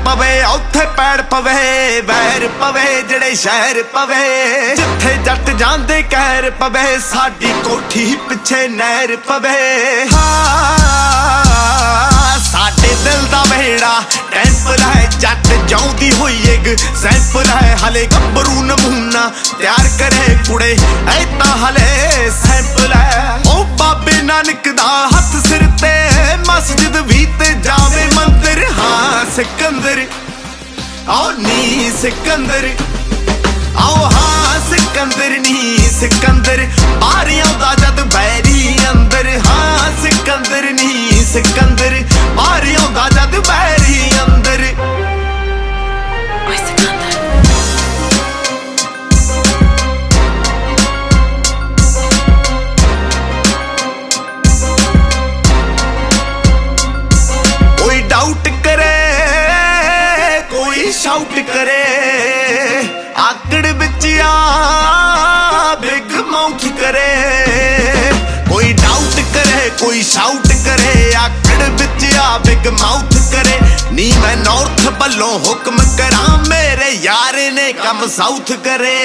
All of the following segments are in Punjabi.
ਪਵੇ ਉੱਥੇ ਪੈੜ ਪਵੇ, ਵੈਰ ਪਵੇ ਜਿਹੜੇ ਸ਼ਹਿਰ ਪਵੇ, ਜਿੱਥੇ ਜੱਟ ਜਾਂਦੇ ਕਹਿਰ ਪਵੇ, ਸਾਡੀ ਕੋਠੀ ਪਿੱਛੇ ਨਹਿਰ ਪਵੇ। ਸਾਡੇ ਦਿਲ ਦਾ ਵਿਹੜਾ ਟੈਂਪਲ ਹੈ, ਜੱਟ ਜਾਉਂਦੀ ਹੋਈ ਇੱਕ ਸੈਂਪਲ ਹੈ, ਹਲੇ ਗੱਭਰੂ ਨਮੂਨਾ ਤਿਆਰ ਕਰੇ ਕੁੜੇ ਐ ਤਾਂ ਹਲੇ ਸੈਂਪਲ ਹੈ। ਉਹ ਬਾਬੇ ਨਾਨਕ ਦਾ ਹੱਥ ਸਿਰ ਤੇ, ਮਸਜਿਦ ਵੀ ਤੇ ਜਾਵੇ ਮੰਦਰ। ਹਾਂ ਸਿਕੰਦਰ ਆਓ ਨੀ ਸਿਕੰਦਰ, ਆਓ ਹਾਂ ਸਿਕੰਦਰ ਨੀ ਸਿਕੰਦਰ, ਬਾਹਰ ਆਉਂਦਾ ਜਦ ਬੈਰੀ ਅੰਦਰ। ਹਾਂ ਸਿਕੰਦਰ ਨੀ ਸਿਕੰਦਰ, ਬਾਹਰ ਆਉਂਦਾ ਜਦ ਬੈਰੀ ਅੰਦਰ। ਕੋਈ ਡਾਊਟ ਕਰੇ ਕੋਈ ਸ਼ਾਊਟ ਕਰੇ, ਆਕੜ ਵਿੱਚ ਆ ਬਿਗ ਮਾਊਥ ਕਰੇ। ਕੋਈ ਡਾਊਟ ਕਰੇ ਕੋਈ ਸ਼ਾਊਟ ਕਰੇ, ਆਕੜ ਵਿੱਚ ਆ ਬਿਗ ਮਾਊਥ ਕਰੇ। ਨੀ ਮੈਂ ਨਾਰਥ ਵੱਲੋਂ ਹੁਕਮ ਕਰਾਂ, ਮੇਰੇ ਯਾਰ ਨੇ ਕੰਮ ਸਾਊਥ ਕਰੇ।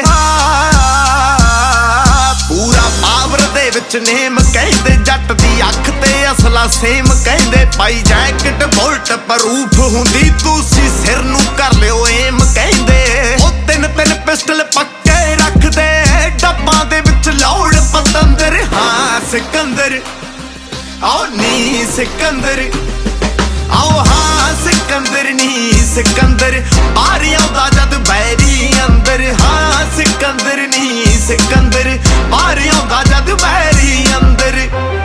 ਪੂਰਾ ਪਾਵਰ ਦੇ ਵਿੱਚ ਨੇਮ ਕਹਿੰਦੇ, ਜੱਟ ਦੀ ਅੱਖ ਤੇ ਅਸਲਾ ਸੇਮ ਕਹਿੰਦੇ। ਪਾਈ ਜੈਕਟ ਬੁਲਟ ਪ੍ਰੂਫ ਹੁੰਦੀ, ਤੁਸੀਂ ਸਿਰ ਨੂੰ ਕਰ ਲਿਓ ਏਮ ਕਹਿੰਦੇ। ਉਹ ਤਿੰਨ ਤਿੰਨ ਪਿਸਟਲ ਪੱਕੇ ਰੱਖਦੇ, ਡੱਬਾਂ ਦੇ ਵਿੱਚ ਲੋੜ ਪਤੰਦਰ। ਹਾਂ ਸਿਕੰਦਰ ਆਓ ਨੀ ਸਿਕੰਦਰ, ਆਓ ਹਾਂ ਸਿਕੰਦਰ ਨੀ ਸਿਕੰਦਰ, ਬਾਹਰ ਆਉਂਦਾ ਜਦ ਬੈਰੀ ਅੰਦਰ। ਹਾਂ ਸਿਕੰਦਰ ਨੀ ਸਿਕੰਦਰ, ਬਾਹਰ ਆਉਂਦਾ ਜਦ ਬੈਰੀ ਅੰਦਰ।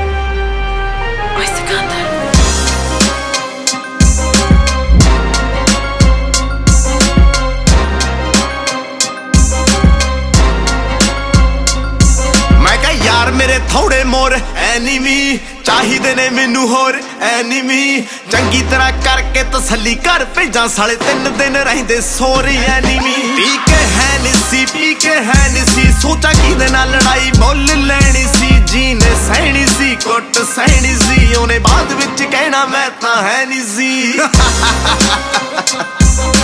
ਮੈਂ ਕਿਹਾ ਯਾਰ ਮੇਰੇ ਥੋੜੇ ਮੋਰ ਐਨੀਮੀ ਚਾਹੀਦੇ ਨੇ ਮੈਨੂੰ ਹੋਰ ਐਨੀਮੀ, ਚੰਗੀ ਤਰ੍ਹਾਂ ਕਰਕੇ ਤਸੱਲੀ ਕਰ ਭੇਜਾਂ ਸਾਲੇ 3 ਦਿਨ ਰਹਿੰਦੇ ਸੋਰੀ ਐਨੀਮੀ। ਪੀ ਕੇ ਹੈ ਨੀ ਸੀ ਪੀ ਕੇ ਹੈ ਨੀ ਸੀ, ਸੋਚਾ ਕਿਹਦੇ ਨਾਲ ਲੜਾਈ ਮੁੱਲ ਲੈਣੀ ਸੀ। ਜੀ ਨੇ ਸਹਿਣੀ ਸੀ ਕੁੱਟ ਸਹਿਣੀ ਸੀ, ਉਹਨੇ ਬਾਅਦ ਵਿੱਚ ਕਹਿਣਾ ਮੈਂ ਤਾਂ ਹੈ ਨੀ ਸੀ।